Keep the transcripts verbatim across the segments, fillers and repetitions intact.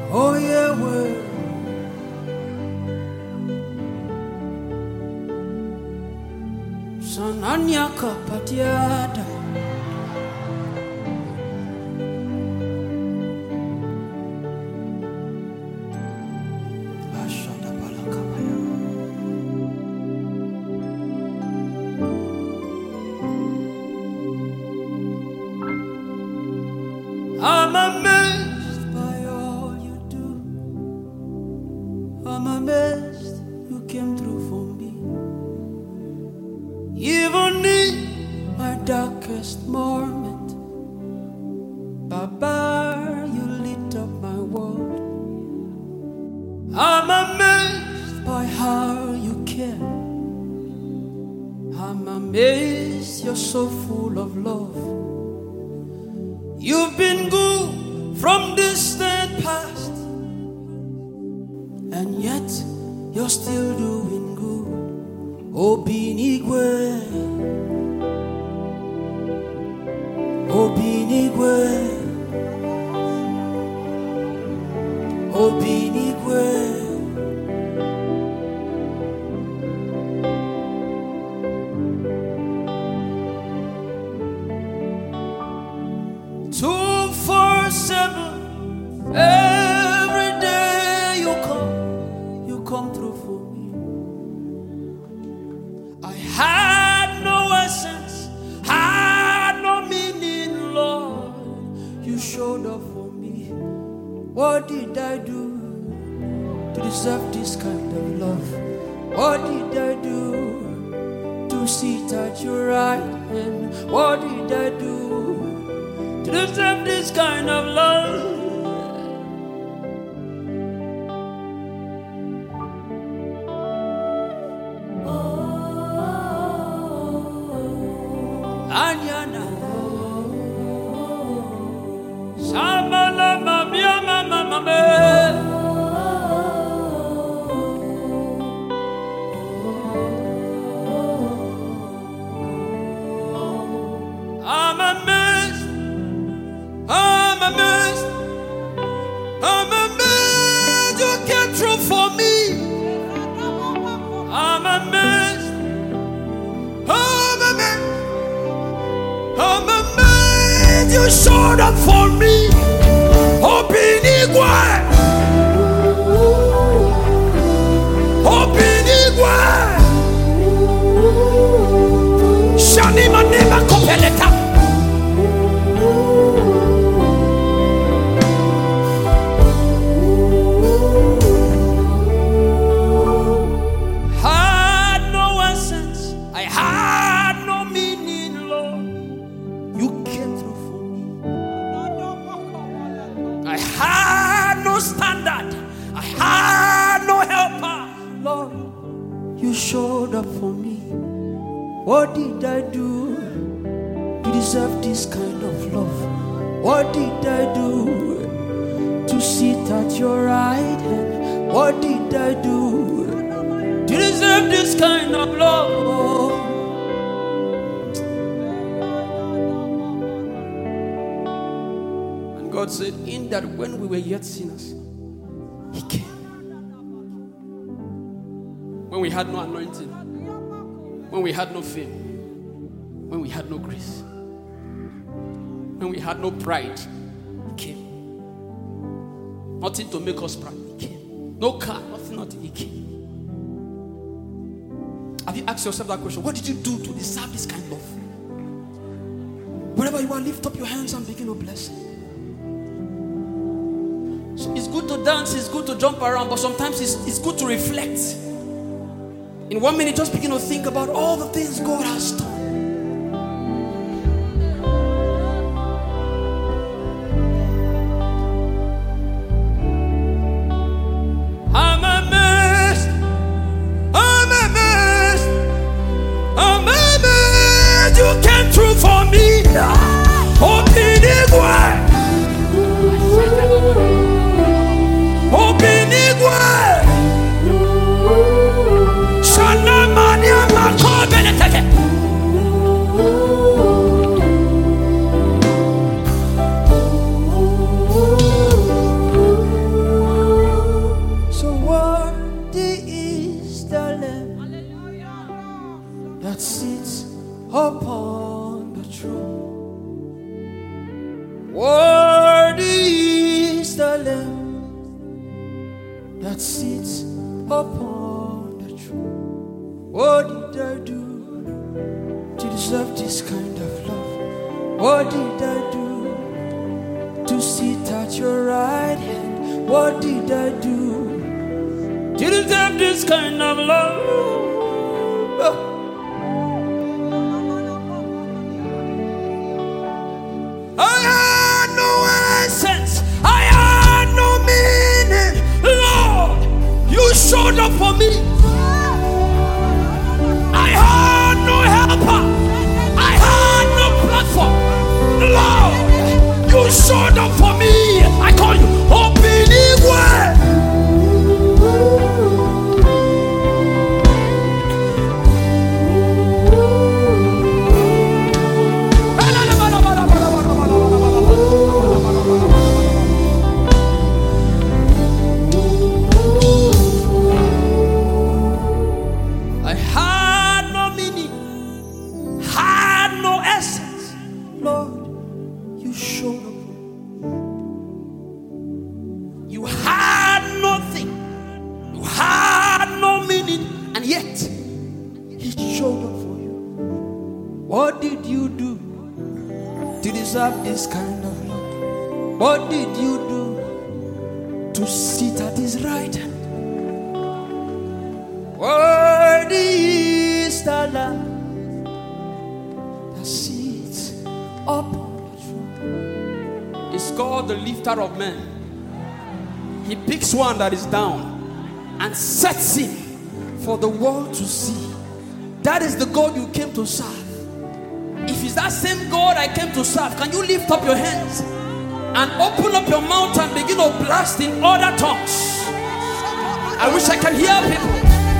Oh yeah, well. Sananya kapatiada. Ashada balakabaya. I'm amazed by all you do. I'm amazed you came through for me. Even in my darkest moment, Baba, you lit up my world. I'm amazed by how you care. I'm amazed you're so full of love. You've been good from distant past, and yet you're still doing good. Obinigwe, Obinigwe, Obinigwe. Two, four, seven, every day you come, you come through for me. I had no essence, had no meaning, Lord. You showed up for me. What did I do to deserve this kind of love? What did I do to sit at your right hand? What did I do to deserve this kind of love? Anyana Samala Mamia Mama Mame. I'm amazed, I'm amazed, I'm amazed you came through for me. I'm amazed, I'm amazed, I'm amazed you showed up for me. Obinigwe, Obinigwe, Shani Manema Kopeleta. Standard, I had no helper, Lord. You showed up for me. What did I do to deserve this kind of love? What did I do to sit at your right hand? What did I do to deserve this kind of love? And God said, in that when we were yet sinners, He came. When we had no anointing, when we had no fame, when we had no grace, when we had no pride, He came. Nothing to make us proud, He came. No car, nothing, nothing, He came. Have you asked yourself that question? What did you do to deserve this kind of love? Wherever you are, lift up your hands and begin to bless Him. So it's good to dance, it's good to jump around, but sometimes it's, it's good to reflect. In one minute, just begin to think about all the things God has done. I'm amazed, I'm amazed, I'm amazed you came through for me. Obinigwe, Obinigwe, Shana Mania Makobelete. that sits upon the throne. What did I do to deserve this kind of love? What did I do to sit at your right hand? What did I do to deserve this kind of love? Oh. I had no essence, I had no meaning. Lord, you showed up for me. I had no helper, I had no platform. Lord, you showed up for me. I call you Obinigwe. What did you do to deserve this kind of love? What did you do to sit at his right hand? Worthy is the Lamb that sits upon the throne. It's called the lifter of men. He picks one that is down and sets him for the world to see. That is the God you came to serve. If it's that same God I came to serve, can you lift up your hands and open up your mouth and begin to blast in other tongues? I wish I could hear people.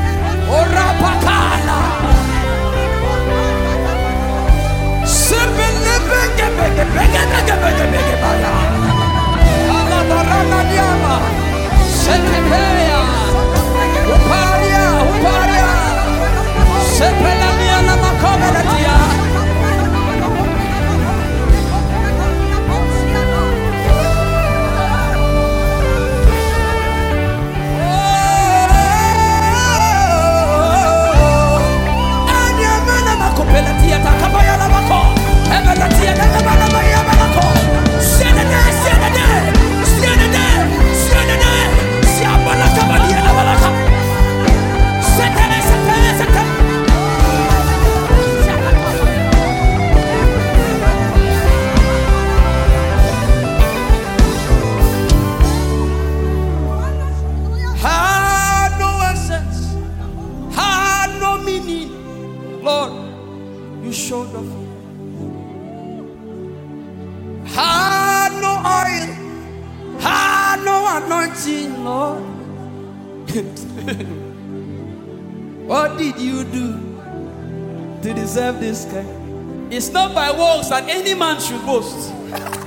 Lord, you showed up. Had no oil, had no anointing, Lord. What did you do to deserve this kind? It's not by works that any man should boast.